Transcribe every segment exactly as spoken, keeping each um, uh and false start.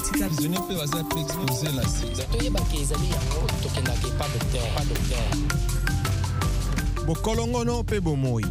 politique prisonnier pe baza exposé la sida toyebaki ezali yango tokendaki pas docteur pas docteur bokolongono pe bomoi.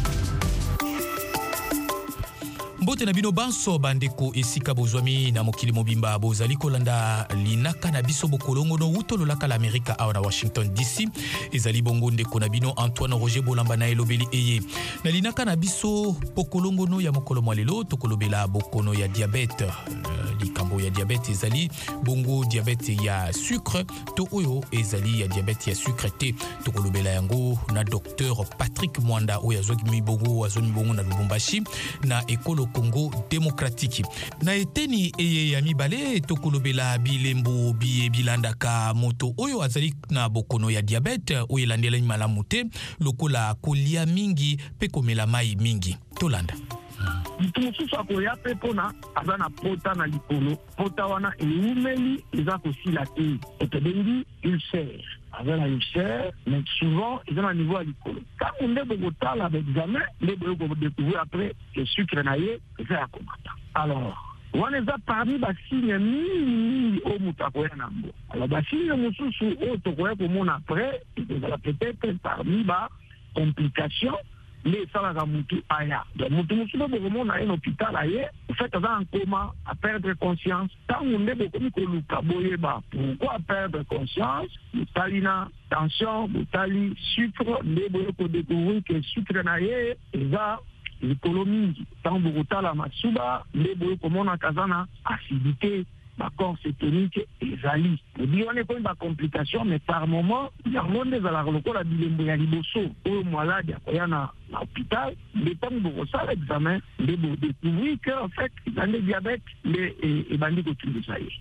Mbote na bino banso bandeko esika bozwami na mokili mobimba bozali kolanda linaka na biso bokolongono utololaka la Amerika awa na Washington D C ezali bongo ndeko na bino Antoine Roger Bolamba na elobeli eye na linaka na biso bokolongono ya mokolo mwalelo tokolobela bokono ya diabete uh, likambo ya diabete ezali bongo diabete ya sucre to oyo ezali ya diabete ya sucre te tokolobela yango na docteur Patrick Mwanda oyo azwaki mibongo azoni bongo na Lubumbashi na ekolo Congo démocratique. Na eteni eye ya mibale tokolobela bilembo biye bilandaka moto oyo azali na bokono ya diabete oyo elandela malamu te lokola kolia mingi pe komela mai mingi. Tolanda. Mutu mosusu akoya pe pona aza na pota na likolo pota wana eumeli eza kosila te etobengi ulcère avec la ulcère mais souvent ils ont un niveau à l'école quand on est beaucoup tard l'examen les beaucoup découvrir après que sucre naie c'est à combattre alors on est parmi les signes mingi au mutakoya nambo alors les signes mosusu au tokoya comme après peut-être parmi les complications les salariés mutu aya donc mutu mutu beaucoup na un hôpital aye en fait avant en coma à perdre conscience tant on est beaucoup ko luka boyeba pourquoi perdre conscience mutalina tension mutali sucre les beaucoup découvrir que sucre naie eza l'économie tant beaucoup la masuba les beaucoup mona kazana acidité la corps cétonique et zali. On dit on est pas une complication mais par moment il y a monde des ala loko la bilembo ya liboso au malade ya na l'hôpital les temps de ça l'examen les beau découvrir que en fait il a le diabète les et bandi ko tout ça y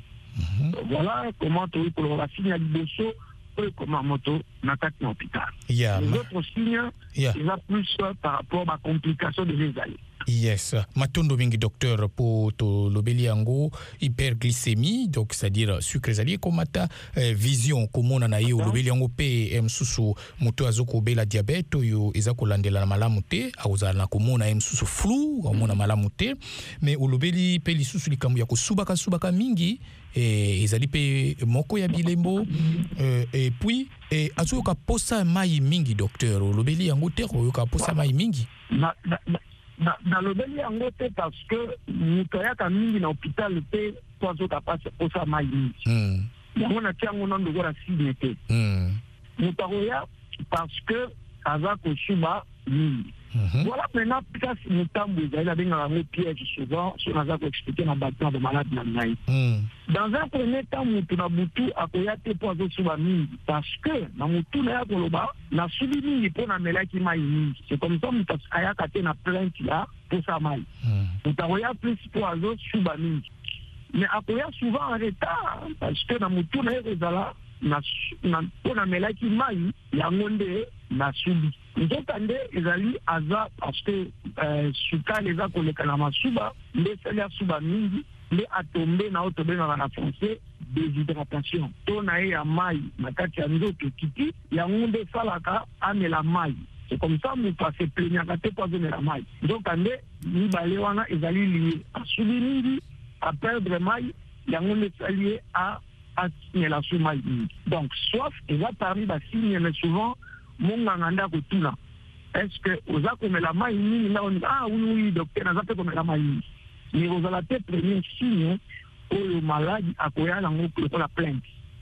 voilà comment tu pour la signe ya liboso comment moto n'attaque l'hôpital. Yeah, les autres signes yeah. Il a plus par rapport à complications de les aller. Yes, matondo mingi docteur pour to lobeli yango hyperglycémie donc c'est-à-dire sucre zali komata eh, vision komona na yo lobeli yango pe msusu moto azoko bela diabete yo ezako landela na malamu te auzala na komona msusu flou komona malamu te mais olobeli pe lisusu likambo ya kosubaka subaka mingi eh, ezali pe moko ya bilembo eh, et puis eh, azoyoka posa mai mingi docteur olobeli yango te oyoka posa mai mingi na, na, na. Na, na lobeli yango te parce que mutoyaka mingi na hôpital te po azoka pasi posa mai mingi mm. yango na tia yango nando kola signe te mm. mutu akoya parce que aza kosuba mingi mm-hmm. Voilà maintenant place mutambo ezali abengaka yango piège souvent so naza koexplike na bato de malade na ngai mm. Dans un premier temps mutu na butu akoya te po azosuba mingi parce que na mutu na ya koloba na subi mingi po na melaki mai mingi c'est comme ça mutu ayaka te na plainte là pour sa mai mutu akoya plus po azosuba mingi mais akoya souvent en retard parce que na mutu na ya kozala na na po na melaki mai yango nde na subi nzokande ezali aza parce que euh, sukali eza koleka na masuba nde esali asuba mingi nde atombe na oyo tobengaka na français déshydratation to na ye ya mai na kati ya nzoto kiti yango nde esalaka amela mai c'est comme ça moto aseplaignaka te po azomela mai nzokande mibale wana ezali lie asubi mingi aperdre mai yango nde esali ye a asimela su mai mingi donc soif eza parmi basigne mais souvent monganga nda kotuna est-ce que oza komela mai mingi na on ah oui oui docteur naza pe komela mai mingi mais ozala te premier signe oyo maladi akoya nango lokola plainte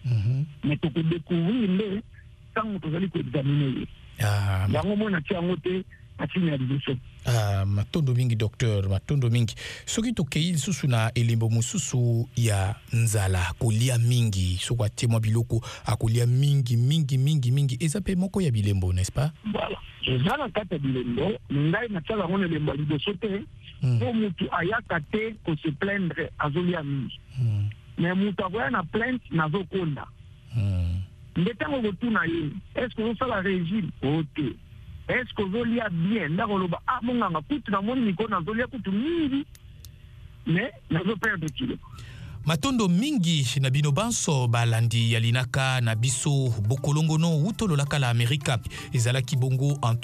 mais tokodécouvrir nde ntango tozali koexamine ye yango mona tia yango te asigne ya liboso. Ah, matondo mingi docteur matondo mingi soki tokei lisusu na elembo mosusu ya nzala kolia mingi soko atemwa biloko akolia mingi mingi mingi mingi eza pe moko ya bilembo n'est-ce pas? Voilà eza na kati ya bilembo ngai natiaka yango na elembo ya liboso te po mutu ayaka te kose plaindre azolia mingi mais mutu akoya na plainte nazokonda nde ntango kotuna ye est-ce que ozosala régime o te est-ce que vous liez bien ndakoloba ah monganga kutu na moni niko na zolia kutu mingi mais nazo perdre kilo matondo mingi na bino banso balandi ya linaka na biso bokolongono utololaka la Amerika ezalaki bongo